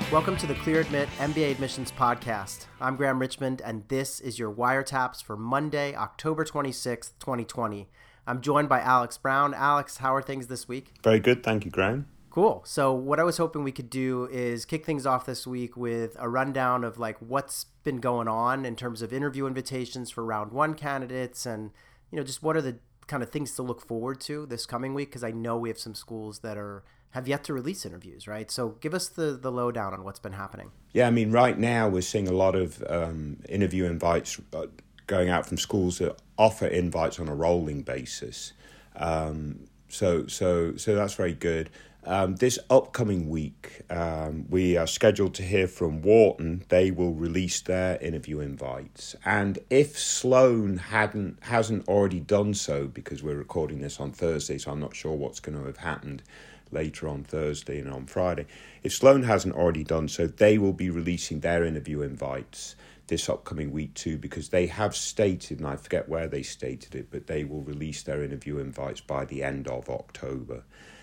Welcome to the Clear Admit MBA Admissions Podcast. I'm Graham Richmond, and this is your wiretaps for Monday, October 26th, 2020. I'm joined by Alex Brown. Alex, how are things this week? Very good. Thank you, Graham. Cool. So what I was hoping we could do is kick things off this week with a rundown of what's been going on in terms of interview invitations for round one candidates and, just what are the kind of things to look forward to this coming week, because I know we have some schools that have yet to release interviews, right? So give us the lowdown on what's been happening. Yeah, right now we're seeing a lot of interview invites going out from schools that offer invites on a rolling basis. So that's very good. This upcoming week, we are scheduled to hear from Wharton. They will release their interview invites. And if Sloan hasn't already done so, because we're recording this on Thursday, so I'm not sure what's going to have happened later on Thursday and on Friday. If Sloan hasn't already done so, they will be releasing their interview invites this upcoming week too, because they have stated, and I forget where they stated it, but they will release their interview invites by the end of October.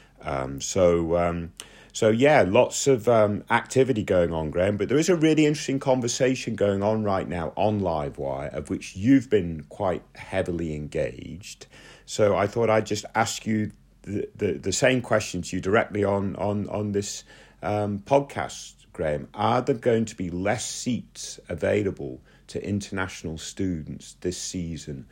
So yeah, lots of activity going on, Graham, but there is a really interesting conversation going on right now on Livewire, of which you've been quite heavily engaged. So I thought I'd just ask you the same questions you directly on this podcast, Graham. Are there going to be less seats available to international students this season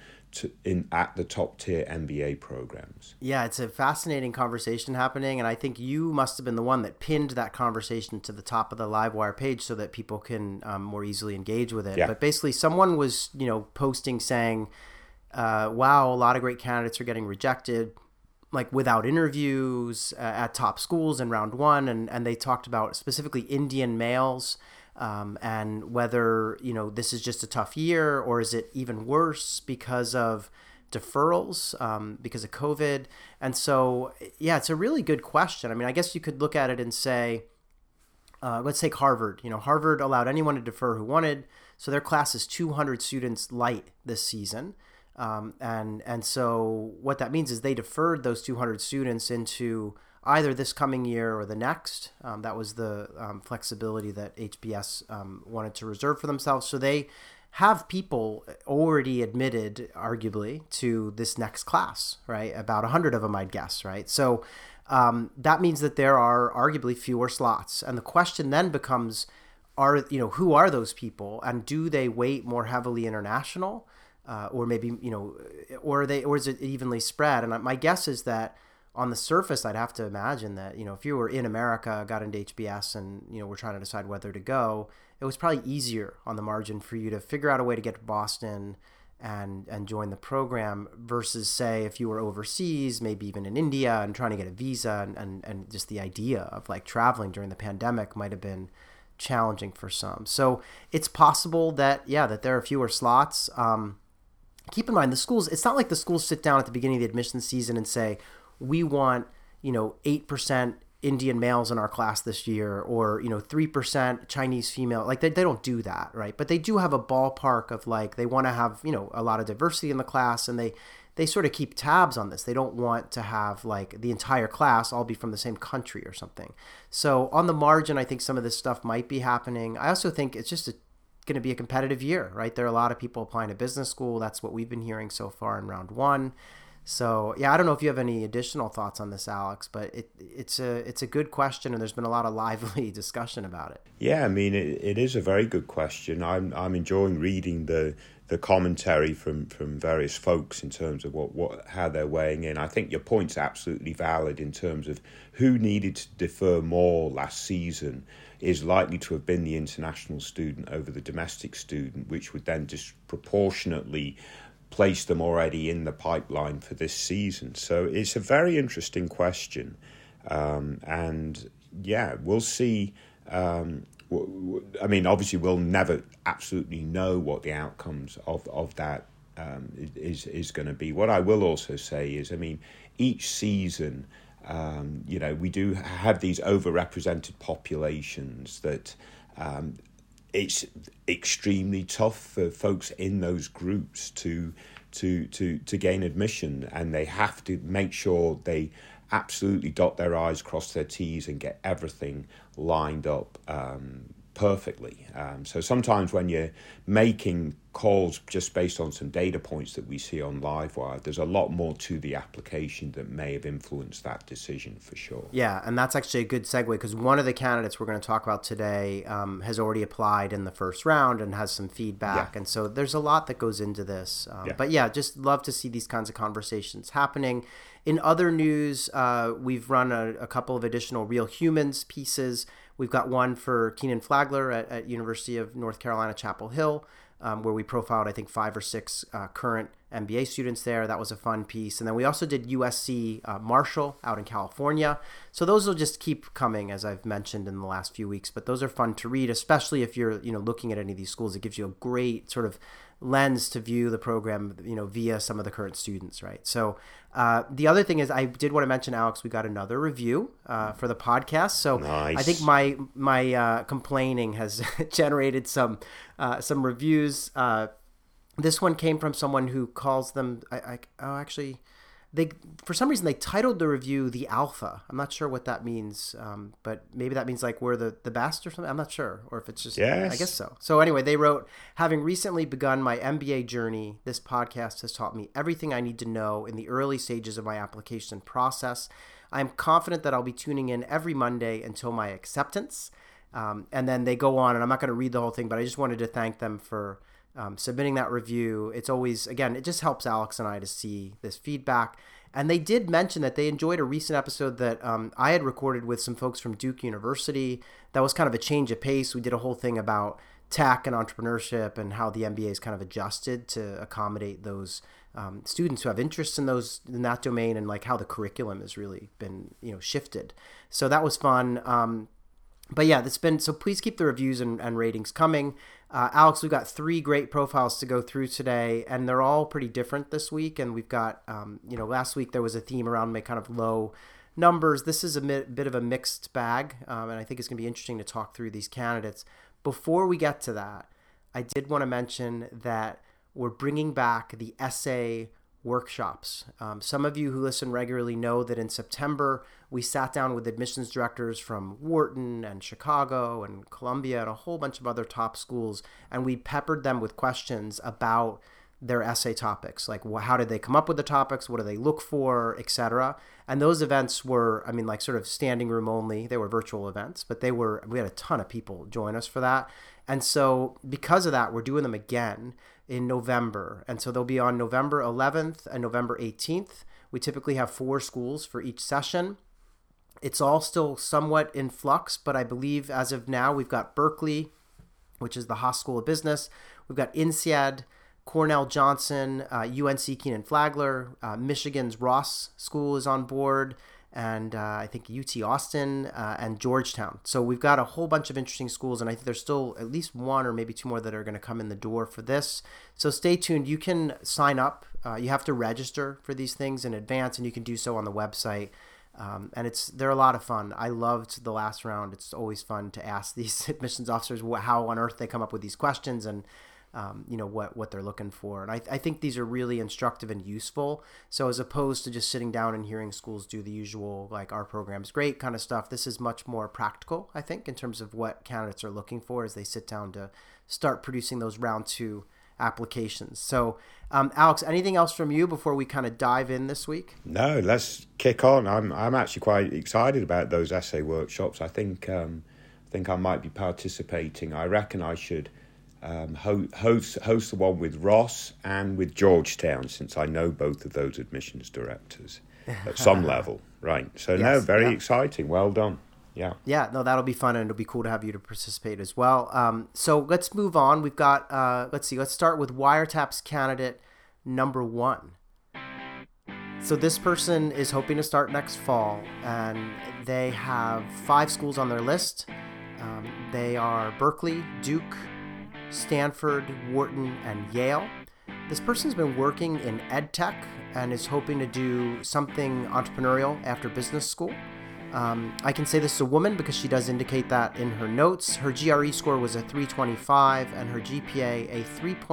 at the top tier MBA programs? Yeah, it's a fascinating conversation happening, and I think you must have been the one that pinned that conversation to the top of the Livewire page so that people can more easily engage with it. Yeah. But basically, someone was posting saying, "Wow, a lot of great candidates are getting rejected, without interviews at top schools in round one," and they talked about specifically Indian males. And whether, this is just a tough year, or is it even worse because of deferrals, because of COVID? And so, yeah, it's a really good question. I guess you could look at it and say, let's take Harvard. Harvard allowed anyone to defer who wanted. So their class is 200 students light this season. And so what that means is they deferred those 200 students into either this coming year or the next. That was the flexibility that HBS wanted to reserve for themselves. So they have people already admitted, arguably, to this next class, right? About 100 of them, I'd guess, right? So that means that there are arguably fewer slots. And the question then becomes, who are those people? And do they weight more heavily international? Or maybe, or is it evenly spread? And my guess is that on the surface, I'd have to imagine that, if you were in America, got into HBS and, we're trying to decide whether to go, it was probably easier on the margin for you to figure out a way to get to Boston and join the program versus, say, if you were overseas, maybe even in India and trying to get a visa and just the idea of traveling during the pandemic might have been challenging for some. So it's possible that, that there are fewer slots. Keep in mind, the schools, it's not like the schools sit down at the beginning of the admission season and say, we want, 8% Indian males in our class this year, or, 3% Chinese female. They don't do that, right? But they do have a ballpark of they want to have, a lot of diversity in the class, and they sort of keep tabs on this. They don't want to have the entire class all be from the same country or something. So on the margin, I think some of this stuff might be happening. I also think it's just going to be a competitive year, right? There are a lot of people applying to business school. That's what we've been hearing so far in round one. So, yeah, I don't know if you have any additional thoughts on this, Alex, but it's a good question, and there's been a lot of lively discussion about it. Yeah, it is a very good question. I'm enjoying reading the commentary from various folks in terms of how they're weighing in. I think your point's absolutely valid in terms of who needed to defer more last season is likely to have been the international student over the domestic student, which would then disproportionately place them already in the pipeline for this season. So it's a very interesting question. And yeah, we'll see. Obviously we'll never absolutely know what the outcomes of that is going to be. What I will also say is, each season, we do have these overrepresented populations that it's extremely tough for folks in those groups to gain admission, and they have to make sure they absolutely dot their I's, cross their T's, and get everything lined up perfectly. So sometimes when you're making calls just based on some data points that we see on Livewire, there's a lot more to the application that may have influenced that decision for sure. Yeah, and that's actually a good segue, because one of the candidates we're going to talk about today has already applied in the first round and has some feedback. And so there's a lot that goes into this. But yeah, just love to see these kinds of conversations happening. In other news, we've run a couple of additional Real Humans pieces. We've got one for Keenan Flagler at University of North Carolina, Chapel Hill, where we profiled, I think, 5 or 6 current MBA students there. That was a fun piece. And then we also did USC Marshall out in California. So those will just keep coming, as I've mentioned in the last few weeks. But those are fun to read, especially if you're looking at any of these schools. It gives you a great sort of lens to view the program, via some of the current students, right? So the other thing is, I did want to mention, Alex, we got another review for the podcast. So nice. I think my complaining has generated some reviews. This one came from someone who calls them, for some reason they titled the review The Alpha. I'm not sure what that means, but maybe that means like we're the best or something. I'm not sure, or if it's just, yes. I guess so. So anyway, they wrote, having recently begun my MBA journey, this podcast has taught me everything I need to know in the early stages of my application process. I am confident that I'll be tuning in every Monday until my acceptance. And then they go on, and I'm not going to read the whole thing, but I just wanted to thank them for submitting that review. It's always, again, it just helps Alex and I to see this feedback. And they did mention that they enjoyed a recent episode that I had recorded with some folks from Duke University. That was kind of a change of pace. We did a whole thing about tech and entrepreneurship and how the MBA is kind of adjusted to accommodate those students who have interests in that domain, and like how the curriculum has really been shifted. So that was fun. But yeah, so please keep the reviews and ratings coming. Alex, we've got 3 great profiles to go through today, and they're all pretty different this week. And we've got, last week there was a theme around my kind of low numbers. This is a bit of a mixed bag, and I think it's going to be interesting to talk through these candidates. Before we get to that, I did want to mention that we're bringing back the essay workshops. Some of you who listen regularly know that in September, we sat down with admissions directors from Wharton and Chicago and Columbia and a whole bunch of other top schools, and we peppered them with questions about their essay topics, like how did they come up with the topics, what do they look for, etc. And those events were, sort of standing room only. They were virtual events, but we had a ton of people join us for that. And so because of that, we're doing them again in November. And so they'll be on November 11th and November 18th. We typically have 4 schools for each session. It's all still somewhat in flux, but I believe as of now, we've got Berkeley, which is the Haas School of Business. We've got INSEAD, Cornell Johnson, UNC Keenan Flagler, Michigan's Ross School is on board, and I think UT Austin and Georgetown. So we've got a whole bunch of interesting schools, and I think there's still at least 1 or maybe 2 more that are going to come in the door for this. So stay tuned. You can sign up. You have to register for these things in advance, and you can do so on the website. And they're a lot of fun. I loved the last round. It's always fun to ask these admissions officers how on earth they come up with these questions and what they're looking for. And I think these are really instructive and useful. So as opposed to just sitting down and hearing schools do the usual, like, our program's great kind of stuff, this is much more practical, I think, in terms of what candidates are looking for as they sit down to start producing those round 2 applications. So Alex, anything else from you before we kind of dive in this week? No, let's kick on. I'm actually quite excited about those essay workshops. I think I might be participating. I reckon I should host the one with Ross and with Georgetown, since I know both of those admissions directors at some level. Right. So yes, very exciting. Well done. Yeah. Yeah, no, that'll be fun, and it'll be cool to have you to participate as well. So let's move on. We've got, let's start with Wiretap's candidate number 1. So this person is hoping to start next fall, and they have 5 schools on their list. They are Berkeley, Duke, Stanford, Wharton, and Yale. This person's been working in ed tech and is hoping to do something entrepreneurial after business school. I can say this is a woman because she does indicate that in her notes. Her GRE score was a 325 and her GPA a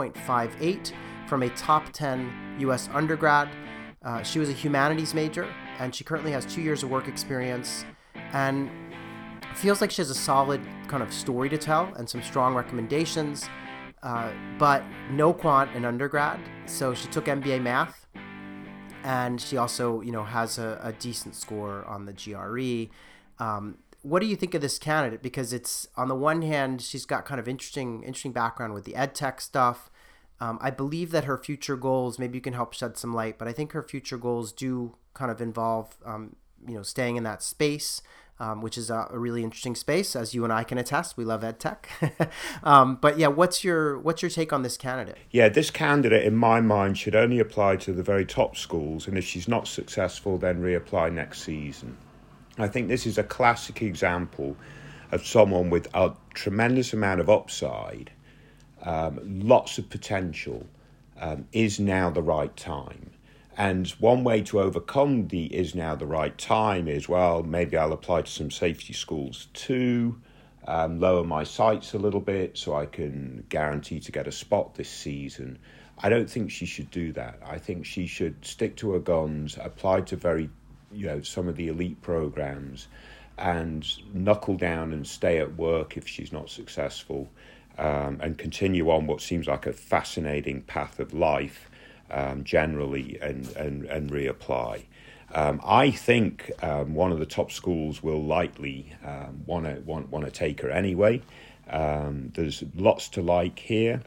3.58 from a top 10 U.S. undergrad. She was a humanities major and she currently has 2 years of work experience, and feels like she has a solid kind of story to tell and some strong recommendations, but no quant in undergrad. So she took MBA math, and she also, has a decent score on the GRE. What do you think of this candidate? Because it's, on the one hand, she's got kind of interesting background with the ed tech stuff. I believe that her future goals, maybe you can help shed some light, but I think her future goals do kind of involve, staying in that space, which is a really interesting space, as you and I can attest. We love ed tech. But yeah, what's your take on this candidate? Yeah, this candidate, in my mind, should only apply to the very top schools, and if she's not successful, then reapply next season. I think this is a classic example of someone with a tremendous amount of upside, lots of potential, is now the right time. And one way to overcome the is now the right time is, well, maybe I'll apply to some safety schools too, lower my sights a little bit so I can guarantee to get a spot this season. I don't think she should do that. I think she should stick to her guns, apply to some of the elite programs, and knuckle down and stay at work if she's not successful, and continue on what seems like a fascinating path of life, generally, and reapply. I think one of the top schools will likely want to take her anyway. There's lots to like here.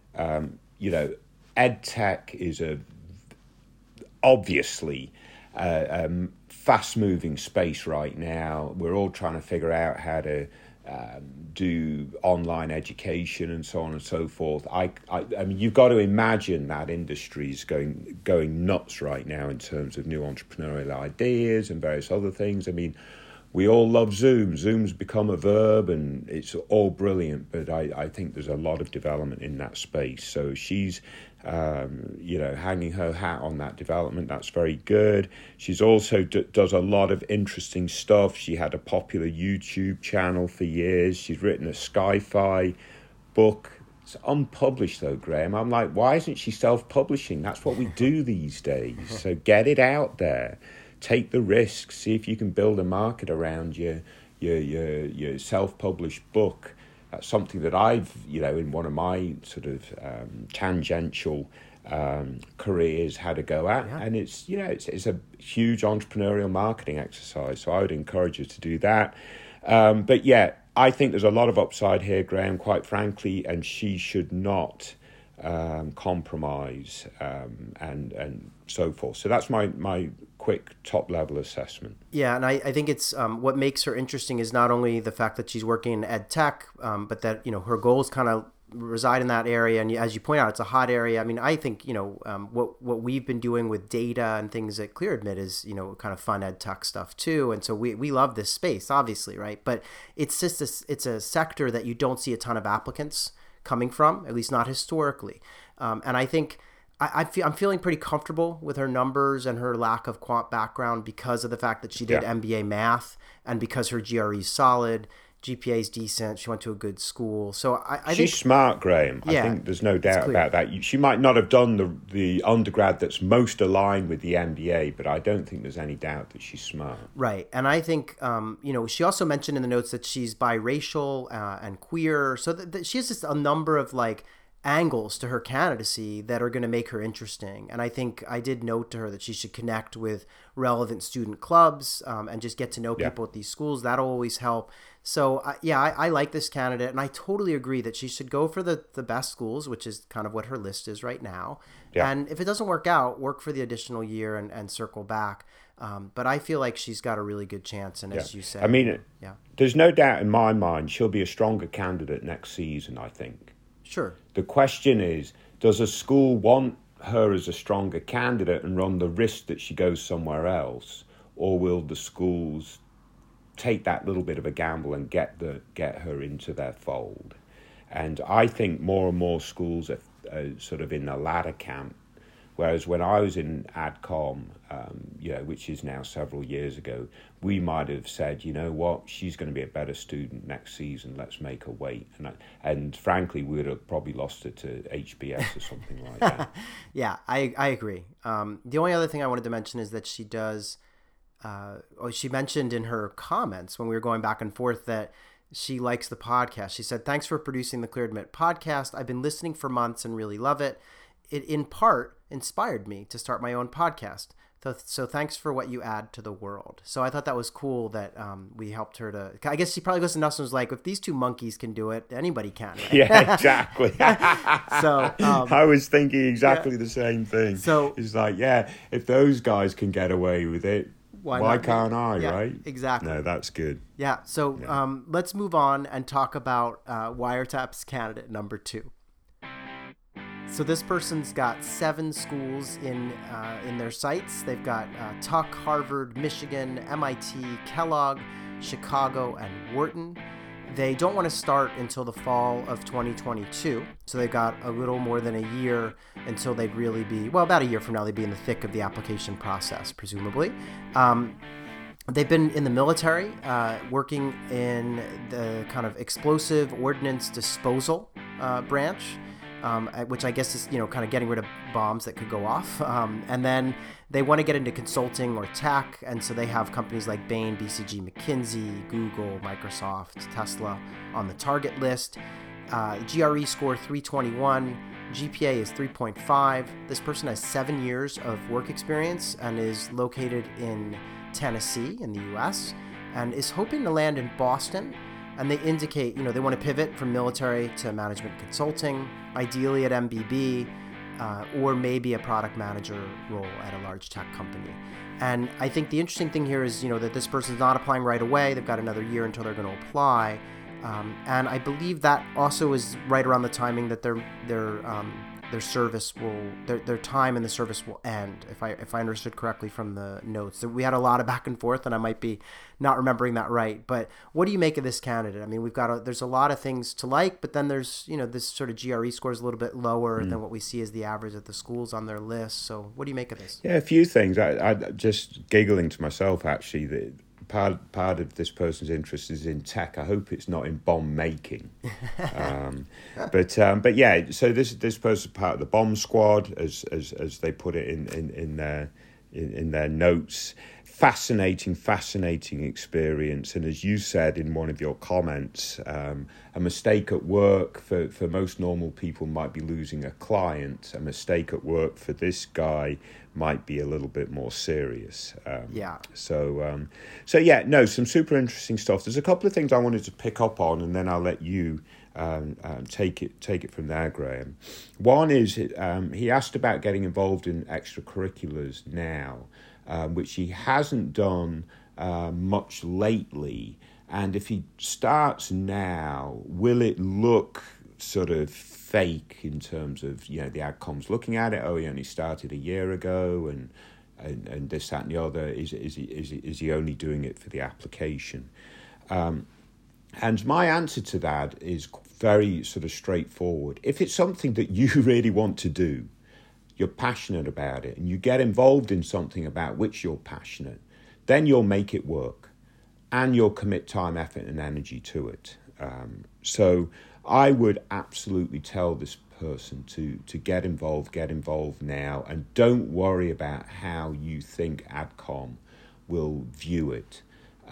Ed tech is obviously fast-moving space right now. We're all trying to figure out how to do online education and so on and so forth. I mean, you've got to imagine that industry's going nuts right now in terms of new entrepreneurial ideas and various other things. I mean, we all love Zoom. Zoom's become a verb, and it's all brilliant, but I think there's a lot of development in that space. So she's hanging her hat on that development. That's very good. She's also does a lot of interesting stuff. She had a popular YouTube channel for years. She's written a sci-fi book. It's unpublished though, Graham. I'm like, why isn't she self-publishing? That's what we do these days. So get it out there. Take the risk. See if you can build a market around your self-published book. That's something that I've, in one of my sort of tangential careers had to go at. Yeah. And it's a huge entrepreneurial marketing exercise. So I would encourage you to do that. But yeah, I think there's a lot of upside here, Graham, quite frankly, and she should not compromise and so forth. So that's my quick top-level assessment. Yeah, and I think it's what makes her interesting is not only the fact that she's working in ed tech, but that her goals kind of reside in that area. And as you point out, it's a hot area. I mean, I think what we've been doing with data and things at ClearAdmit is kind of fun ed tech stuff too. And so we love this space, obviously, right? But it's just it's a sector that you don't see a ton of applicants coming from, at least not historically. And I think I'm feeling pretty comfortable with her numbers and her lack of quant background because of the fact that she did MBA math, and because her GRE is solid, GPA is decent, she went to a good school. So I she's think, smart, Graham. Yeah, I think there's no doubt about that. She might not have done the undergrad that's most aligned with the MBA, but I don't think there's any doubt that she's smart. Right. And I think, she also mentioned in the notes that she's biracial and queer. So that she has just a number of angles to her candidacy that are going to make her interesting. And I think I did note to her that she should connect with relevant student clubs and just get to know people at these schools. That'll always help. So I like this candidate, and I totally agree that she should go for the best schools, which is kind of what her list is right now. Yeah. And if it doesn't work out, work for the additional year and circle back. But I feel like she's got a really good chance. And as you said, I mean, there's no doubt in my mind she'll be a stronger candidate next season, I think. Sure. The question is, does a school want her as a stronger candidate and run the risk that she goes somewhere else, or will the schools take that little bit of a gamble and get her into their fold? And I think more and more schools are sort of in the latter camp. Whereas when I was in AdCom, which is now several years ago, we might have said, you know what, she's going to be a better student next season. Let's make her wait. And frankly, we would have probably lost her to HBS or something like that. Yeah, I agree. The only other thing I wanted to mention is that she does she mentioned in her comments when we were going back and forth that she likes the podcast. She said, "Thanks for producing the Clear Admit podcast. I've been listening for months and really love it. It in part inspired me to start my own podcast. So thanks for what you add to the world." So I thought that was cool that we helped her to. I guess she probably listened to us and was like, "If these two monkeys can do it, anybody can." Right? Yeah, exactly. So I was thinking exactly the same thing. So it's like, yeah, if those guys can get away with it, why can't I? Yeah, right? Exactly. No, that's good. Yeah. So let's move on and talk about Wiretap's candidate number 2. So this person's got 7 schools in their sites. They've got Tuck, Harvard, Michigan, MIT, Kellogg, Chicago, and Wharton. They don't want to start until the fall of 2022. So they've got a little more than a year until they'd really be, well, about a year from now, they'd be in the thick of the application process, presumably. They've been in the military, working in the kind of explosive ordnance disposal branch. Which I guess is, kind of getting rid of bombs that could go off. And then they want to get into consulting or tech. And so they have companies like Bain, BCG, McKinsey, Google, Microsoft, Tesla on the target list. GRE score 321. GPA is 3.5. This person has 7 years of work experience and is located in Tennessee in the U.S. and is hoping to land in Boston. And they indicate, they want to pivot from military to management consulting, ideally at MBB, or maybe a product manager role at a large tech company. And I think the interesting thing here is, that this person's not applying right away. They've got another year until they're going to apply. And I believe that also is right around the timing that their service their time in the service will end, if I understood correctly from the notes. So we had a lot of back and forth, and I might be not remembering that right. But what do you make of this candidate? I mean, there's a lot of things to like, but then there's this sort of GRE score is a little bit lower than what we see as the average at the schools on their list. So what do you make of this? Yeah, a few things. I just giggling to myself actually that part of this person's interest is in tech. I hope it's not in bomb making. But yeah, so this person's part of the bomb squad, as they put it in their notes. Fascinating experience, and as you said in one of your comments, a mistake at work for most normal people might be losing a client. A mistake at work for this guy might be a little bit more serious. So yeah, no, some super interesting stuff. There's a couple of things I wanted to pick up on, and then I'll let you take it from there, Graham. One is he asked about getting involved in extracurriculars now, which he hasn't done much lately. And if he starts now, will it look sort of fake in terms of, the AdCom's looking at it? Oh, he only started a year ago, and this, that, and the other. Is he only doing it for the application? And my answer to that is very sort of straightforward. If it's something that you really want to do, you're passionate about it, and you get involved in something about which you're passionate, then you'll make it work, and you'll commit time, effort, and energy to it. So I would absolutely tell this person to get involved now, and don't worry about how you think AdCom will view it.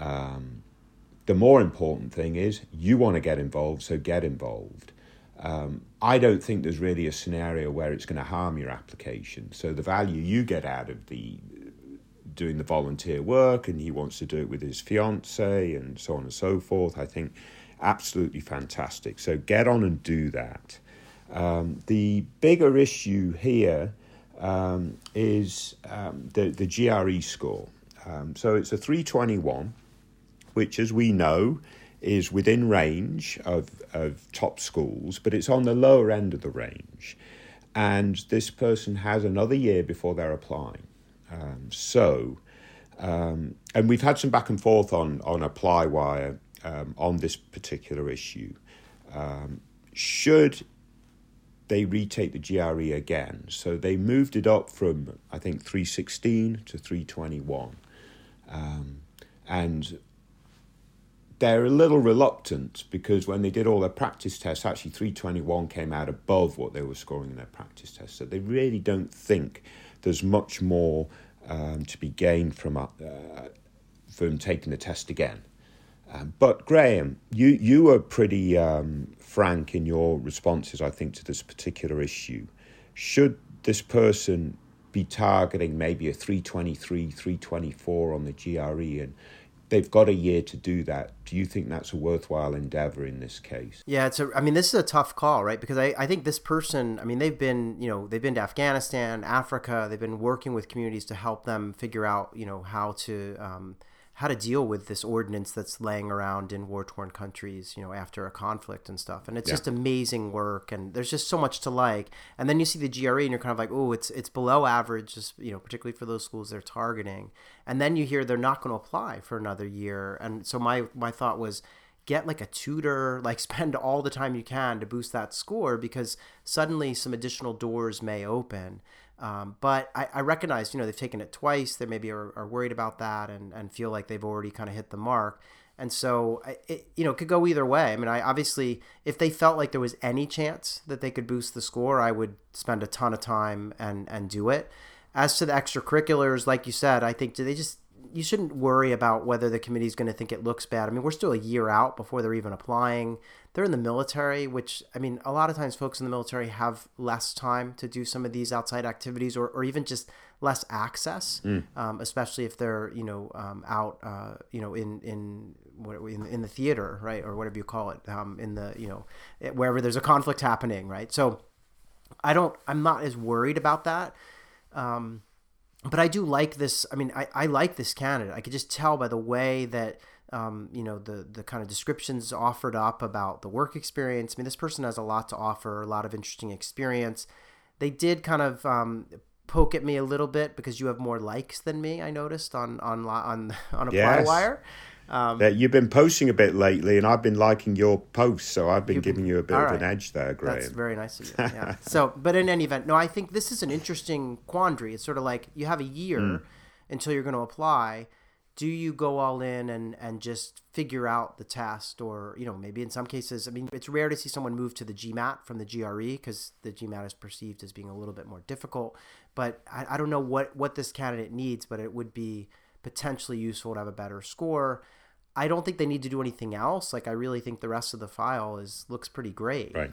The more important thing is you want to get involved, so get involved. I don't think there's really a scenario where it's going to harm your application. So the value you get out of doing the volunteer work, and he wants to do it with his fiance and so on and so forth, I think absolutely fantastic. So get on and do that. The bigger issue here is the GRE score. So it's a 321, which, as we know, is within range of top schools, but it's on the lower end of the range. And this person has another year before they're applying. And we've had some back and forth on ApplyWire on this particular issue. Should they retake the GRE again? So they moved it up from, I think, 316 to 321. And they're a little reluctant because when they did all their practice tests, actually 321 came out above what they were scoring in their practice tests. So they really don't think there's much more to be gained from taking the test again. But Graham, you were pretty frank in your responses, I think, to this particular issue. Should this person be targeting maybe a 323, 324 on the GRE, and they've got a year to do that? Do you think that's a worthwhile endeavor in this case? Yeah, this is a tough call, right? Because I think this person, they've been to Afghanistan, Africa, they've been working with communities to help them figure out, how to deal with this ordinance that's laying around in war-torn countries, after a conflict and stuff. And it's just amazing work, and there's just so much to like. And then you see the GRE and you're kind of like, oh, it's below average, just, particularly for those schools they're targeting. And then you hear they're not going to apply for another year. And so my thought was, get like a tutor, like spend all the time you can to boost that score, because suddenly some additional doors may open. But I recognize, they've taken it twice. They maybe are worried about that and feel like they've already kind of hit the mark. And so it could go either way. I obviously, if they felt like there was any chance that they could boost the score, I would spend a ton of time and do it. As to the extracurriculars, like you said, I think you shouldn't worry about whether the committee is going to think it looks bad. We're still a year out before they're even applying. They're in the military, which, a lot of times folks in the military have less time to do some of these outside activities, or even just less access, especially if they're, out, in the theater, right, or whatever you call it, in the, wherever there's a conflict happening, right? So I'm not as worried about that. But I do like this. I like this candidate. I could just tell by the way that, the kind of descriptions offered up about the work experience. This person has a lot to offer, a lot of interesting experience. They did kind of poke at me a little bit because you have more likes than me, I noticed on ApplyWire. You've been posting a bit lately, and I've been liking your posts, so I've been giving you a bit of an edge there, Graham. That's very nice of you. Yeah. But in any event, no, I think this is an interesting quandary. It's sort of like you have a year until you're going to apply. Do you go all in and just figure out the test, or maybe in some cases, it's rare to see someone move to the GMAT from the GRE because the GMAT is perceived as being a little bit more difficult. But I don't know what this candidate needs, but it would be potentially useful to have a better score. I don't think they need to do anything else. I really think the rest of the file looks pretty great. Right.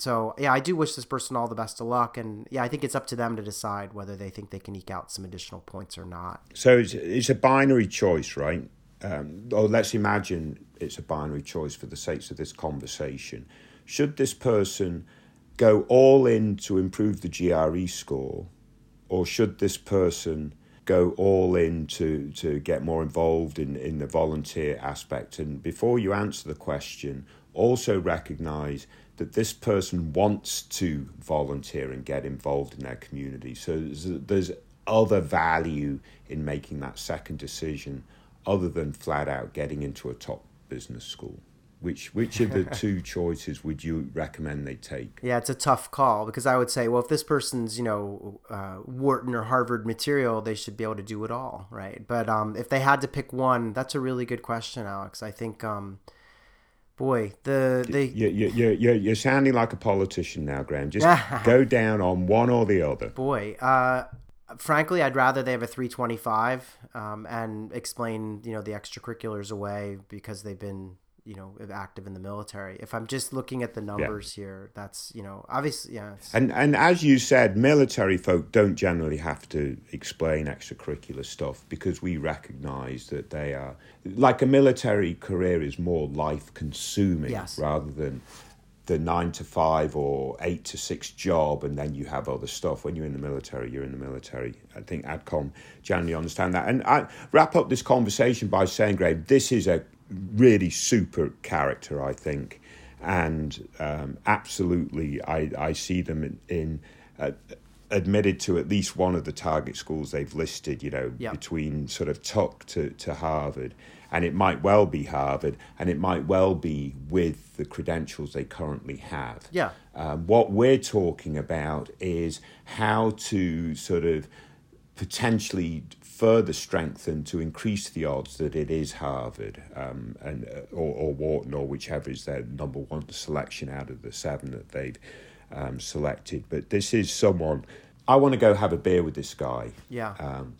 I do wish this person all the best of luck. And I think it's up to them to decide whether they think they can eke out some additional points or not. So it's a binary choice, right? Or let's imagine it's a binary choice for the sakes of this conversation. Should this person go all in to improve the GRE score, or should this person go all in to get more involved in the volunteer aspect? And before you answer the question, also recognize that this person wants to volunteer and get involved in their community. So there's other value in making that second decision other than flat out getting into a top business school. Which of the two choices would you recommend they take? Yeah, it's a tough call, because I would say, well, if this person's, Wharton or Harvard material, they should be able to do it all, right? But if they had to pick one, that's a really good question, Alex. I think, You're sounding like a politician now, Graham. Just go down on one or the other. Frankly, I'd rather they have a 325 and explain, the extracurriculars away because they've been active in the military. If I'm just looking at the numbers here, that's, obviously, yeah. And as you said, military folk don't generally have to explain extracurricular stuff, because we recognize that they are, like, a military career is more life consuming rather than the 9 to 5 or 8 to 6 job, and then you have other stuff. When you're in the military, you're in the military. I think AdCom generally understand that. And I wrap up this conversation by saying, Graham, this is a really super character, I think, and absolutely I see them in admitted to at least one of the target schools they've listed, between sort of Tuck to Harvard, and it might well be Harvard, and it might well be with the credentials they currently have. What we're talking about is how to sort of potentially further strengthen, to increase the odds that it is Harvard or Wharton, or whichever is their number one selection out of the 7 that they've selected. But this is someone, I want to go have a beer with this guy.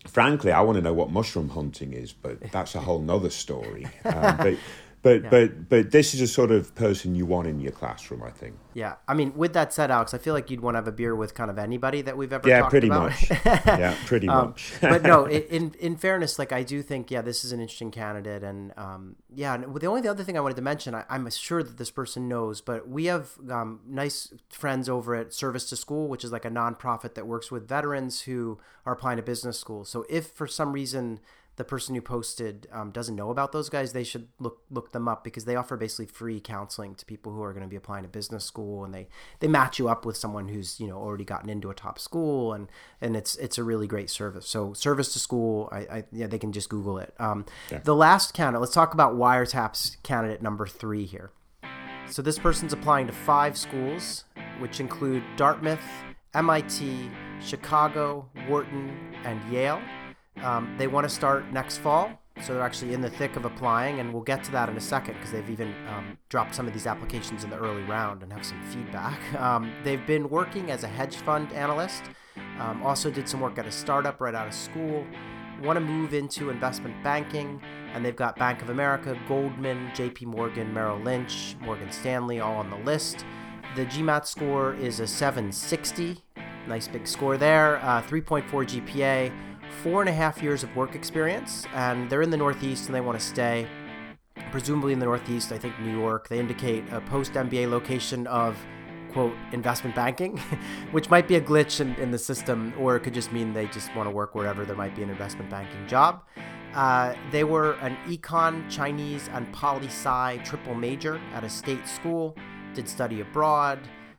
frankly, I want to know what mushroom hunting is, but that's a whole nother story. But this is a sort of person you want in your classroom, I think. Yeah. I mean, with that said, Alex, I feel like you'd want to have a beer with kind of anybody that we've ever talked pretty about. Much. Yeah, pretty much. But no, in fairness, like I do think, this is an interesting candidate. And the other thing I wanted to mention, I'm sure that this person knows, but we have nice friends over at Service to School, which is like a nonprofit that works with veterans who are applying to business school. So if for some reason the person who posted doesn't know about those guys, they should look them up, because they offer basically free counseling to people who are going to be applying to business school, and they match you up with someone who's already gotten into a top school, and it's a really great service. So Service to School, they can just Google it. The last candidate, let's talk about Wiretaps candidate number 3 here. So this person's applying to 5 schools, which include Dartmouth, MIT, Chicago, Wharton, and Yale. They want to start next fall, so they're actually in the thick of applying, and we'll get to that in a second, because they've even dropped some of these applications in the early round and have some feedback. They've been working as a hedge fund analyst, also did some work at a startup right out of school, want to move into investment banking, and they've got Bank of America, Goldman, JP Morgan, Merrill Lynch, Morgan Stanley all on the list. The GMAT score is a 760, nice big score there, 3.4 GPA, 4.5 years of work experience, and they're in the Northeast and they want to stay, presumably in the Northeast, I think New York. They indicate a post-MBA location of, quote, investment banking, which might be a glitch in the system, or it could just mean they just want to work wherever there might be an investment banking job. They were an econ, Chinese, and poli-sci triple major at a state school, did study abroad.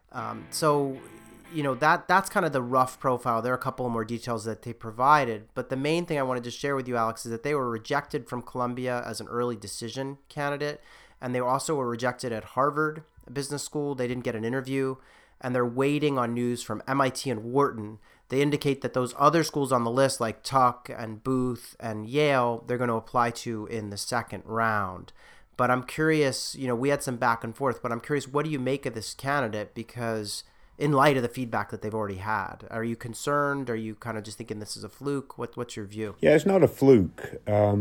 That's kind of the rough profile. There are a couple of more details that they provided, but the main thing I wanted to share with you, Alex, is that they were rejected from Columbia as an early decision candidate, and they also were rejected at Harvard Business School. They didn't get an interview, and they're waiting on news from MIT and Wharton. They indicate that those other schools on the list, like Tuck and Booth and Yale, they're going to apply to in the second round. But I'm curious, we had some back and forth, but I'm curious, what do you make of this candidate? Because in light of the feedback that they've already had, are you concerned? Are you kind of just thinking this is a fluke? What's your view? Yeah, it's not a fluke.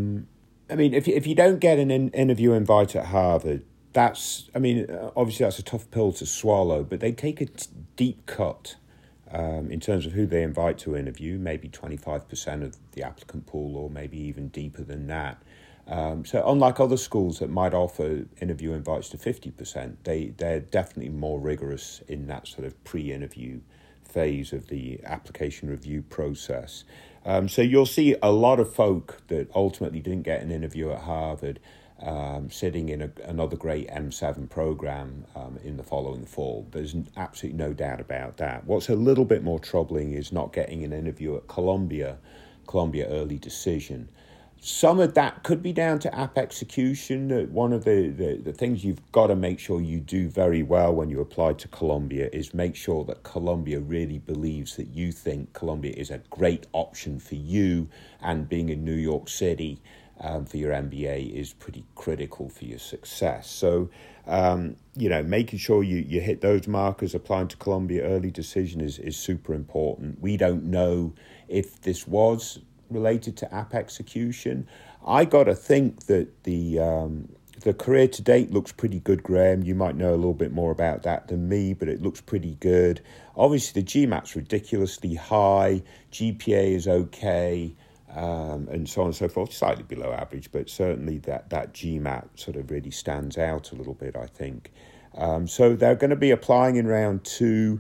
If you don't get an interview invite at Harvard, obviously that's a tough pill to swallow, but they take a deep cut in terms of who they invite to interview, maybe 25% of the applicant pool, or maybe even deeper than that. So unlike other schools that might offer interview invites to 50%, they're definitely more rigorous in that sort of pre-interview phase of the application review process. So you'll see a lot of folk that ultimately didn't get an interview at Harvard sitting in another great M7 program in the following fall. There's absolutely no doubt about that. What's a little bit more troubling is not getting an interview at Columbia early decision. Some of that could be down to app execution. One of the things you've got to make sure you do very well when you apply to Columbia is make sure that Columbia really believes that you think Columbia is a great option for you, and being in New York City for your MBA is pretty critical for your success. So, making sure you hit those markers, applying to Columbia early decision is super important. We don't know if this was related to app execution. I got to think that the career to date looks pretty good, Graham. You might know a little bit more about that than me, but it looks pretty good. Obviously, the GMAT's ridiculously high. GPA is okay, and so on and so forth. Slightly below average, but certainly that GMAT sort of really stands out a little bit, I think. So they're going to be applying in round 2.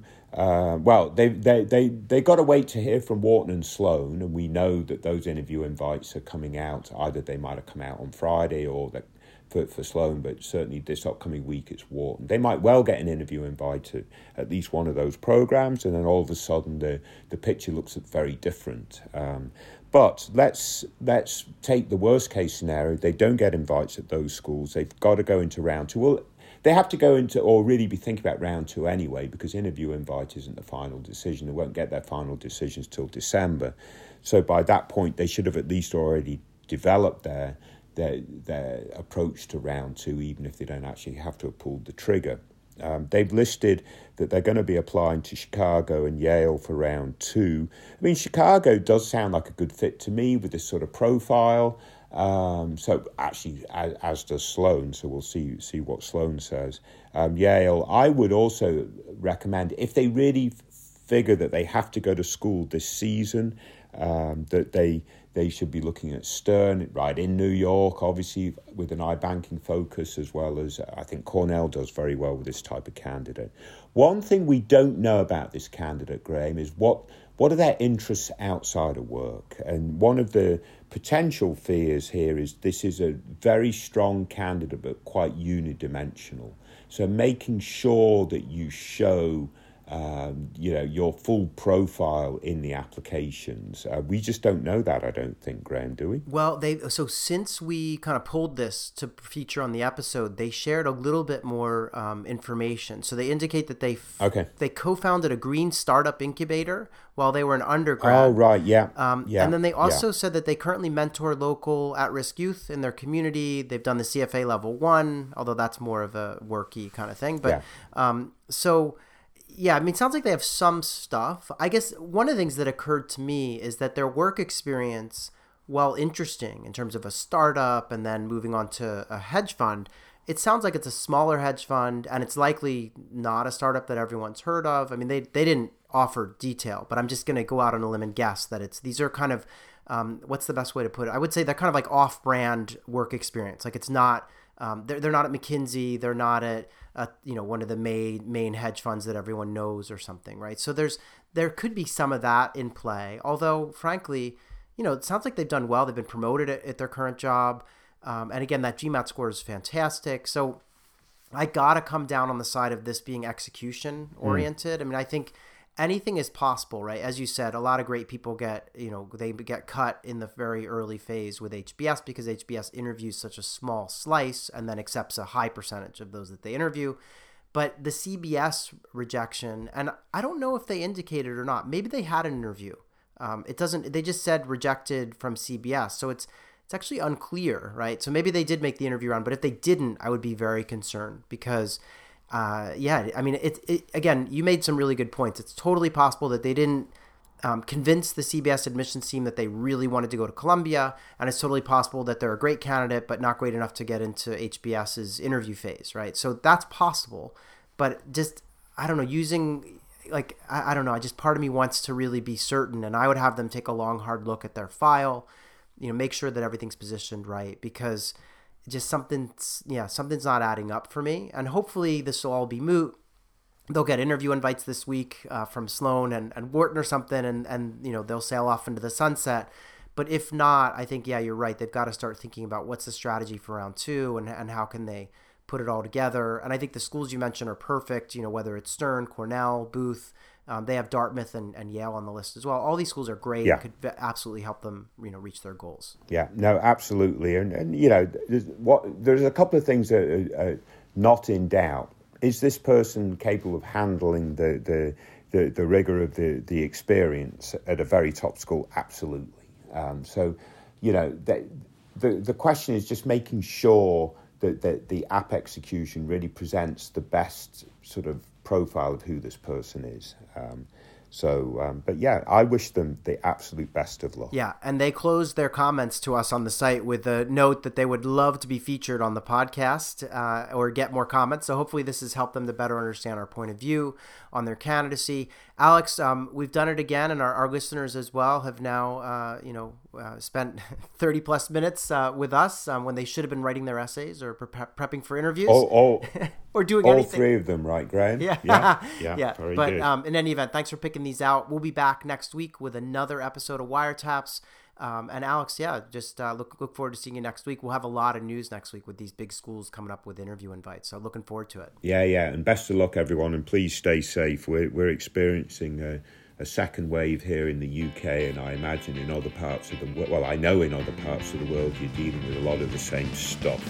They got to wait to hear from Wharton and Sloan, and we know that those interview invites are coming out. Either they might have come out on Friday or that for Sloan, but certainly this upcoming week it's Wharton. They might well get an interview invite to at least one of those programs, and then all of a sudden the picture looks very different. But let's take the worst case scenario. They don't get invites at those schools. They've got to go into round 2. Well, they have to go into, or really be thinking about round 2 anyway, because interview invite isn't the final decision. They won't get their final decisions till December. So by that point, they should have at least already developed their approach to round 2, even if they don't actually have to have pulled the trigger. They've listed that they're going to be applying to Chicago and Yale for round 2. I mean, Chicago does sound like a good fit to me with this sort of profile. So actually, as does Sloan. So we'll see what Sloan says. Yale, I would also recommend, if they really figure that they have to go to school this season, that they should be looking at Stern, right, in New York, obviously with an iBanking focus, as well as I think Cornell does very well with this type of candidate. One thing we don't know about this candidate, Graham, is what are their interests outside of work? And one of the potential fears here is this is a very strong candidate, but quite unidimensional. So making sure that you show your full profile in the applications. We just don't know that, I don't think, Graham, do we? Well, so since we kind of pulled this to feature on the episode, they shared a little bit more information. So they indicate that they co-founded a green startup incubator while they were an undergrad. Oh, right, yeah. And then they also said that they currently mentor local at-risk youth in their community. They've done the CFA Level 1, although that's more of a worky kind of thing. But yeah, I mean, it sounds like they have some stuff. I guess one of the things that occurred to me is that their work experience, while interesting in terms of a startup and then moving on to a hedge fund, it sounds like it's a smaller hedge fund and it's likely not a startup that everyone's heard of. I mean, they didn't offer detail, but I'm just going to go out on a limb and guess that these are kind of, what's the best way to put it? I would say they're kind of like off-brand work experience. Like it's not, they're not at McKinsey, they're not at one of the main hedge funds that everyone knows or something, right? So there could be some of that in play. Although, frankly, it sounds like they've done well. They've been promoted at their current job. And again, that GMAT score is fantastic. So I got to come down on the side of this being execution oriented. I mean, I think anything is possible, right? As you said, a lot of great people get cut in the very early phase with HBS because HBS interviews such a small slice and then accepts a high percentage of those that they interview. But the CBS rejection, and I don't know if they indicated or not, maybe they had an interview. They just said rejected from CBS. So it's actually unclear, right? So maybe they did make the interview round, but if they didn't, I would be very concerned because I mean, again, you made some really good points. It's totally possible that they didn't convince the CBS admissions team that they really wanted to go to Columbia, and it's totally possible that they're a great candidate, but not great enough to get into HBS's interview phase, right? So that's possible, but just, I don't know, I don't know, just part of me wants to really be certain, and I would have them take a long, hard look at their file, make sure that everything's positioned right, because just something's not adding up for me. And hopefully this will all be moot. They'll get interview invites this week from Sloan and Wharton or something, and they'll sail off into the sunset. But if not, I think, you're right. They've got to start thinking about what's the strategy for round 2 and how can they put it all together. And I think the schools you mentioned are perfect, whether it's Stern, Cornell, Booth. They have Dartmouth and Yale on the list as well. All these schools are great. Yeah. It could absolutely help them, reach their goals. Yeah, no, absolutely. And there's a couple of things that are not in doubt. Is this person capable of handling the rigor of the experience at a very top school? Absolutely. So, the question is just making sure that the app execution really presents the best sort of profile of who this person is. But yeah, I wish them the absolute best of luck. Yeah, and they closed their comments to us on the site with a note that they would love to be featured on the podcast or get more comments. So hopefully this has helped them to better understand our point of view on their candidacy. Alex, we've done it again, and our listeners as well have now, spent 30 plus minutes with us when they should have been writing their essays or prepping for interviews. Or doing all anything. 3 of them, right, Graham? Yeah. Very good. In any event, thanks for picking these out. We'll be back next week with another episode of Wiretaps. And Alex, just look forward to seeing you next week. We'll have a lot of news next week with these big schools coming up with interview invites. So looking forward to it. Yeah. And best of luck, everyone. And please stay safe. We're experiencing a second wave here in the UK, and I imagine in other parts of the world. Well, I know in other parts of the world you're dealing with a lot of the same stuff.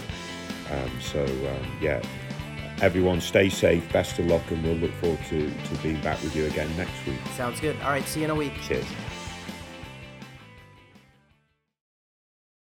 Everyone stay safe, best of luck, and we'll look forward to being back with you again next week. Sounds good. All right, see you in a week. Cheers.